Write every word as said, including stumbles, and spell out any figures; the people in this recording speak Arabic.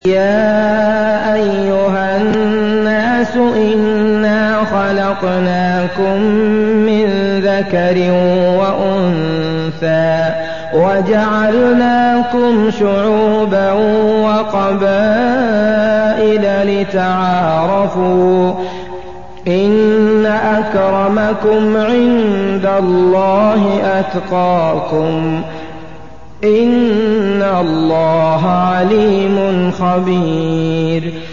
يَا أَيُّهَا النَّاسُ إِنَّا خَلَقْنَاكُم مِّن ذَكَرٍ وَأُنثَىٰ وَجَعَلْنَاكُمْ شُعُوبًا وَقَبَائِلَ لِتَعَارَفُوا ۚ إِنَّ أَكْرَمَكُمْ عِندَ اللَّهِ أَتْقَاكُمْ ۚ إِنَّ اللَّهَ عَلِيمٌ خَبِيرٌ